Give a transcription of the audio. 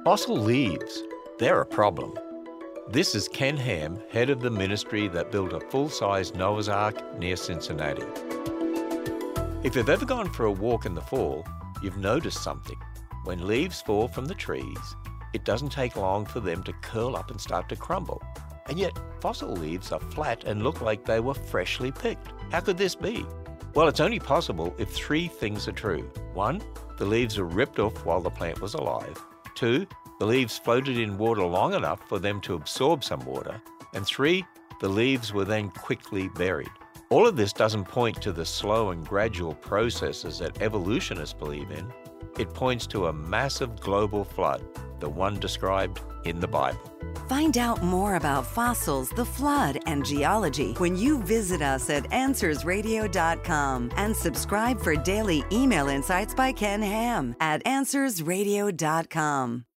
Fossil leaves, they're a problem. This is Ken Ham, head of the ministry that built a full-size Noah's Ark near Cincinnati. If you've ever gone for a walk in the fall, you've noticed something. When leaves fall from the trees, it doesn't take long for them to curl up and start to crumble. And yet, fossil leaves are flat and look like they were freshly picked. How could this be? Well, it's only possible if three things are true. 1, the leaves were ripped off while the plant was alive. 2, the leaves floated in water long enough for them to absorb some water. And 3, the leaves were then quickly buried. All of this doesn't point to the slow and gradual processes that evolutionists believe in. It points to a massive global flood, the one described in the Bible. Find out more about fossils, the flood, and geology when you visit us at AnswersRadio.com and subscribe for daily email insights by Ken Ham at AnswersRadio.com.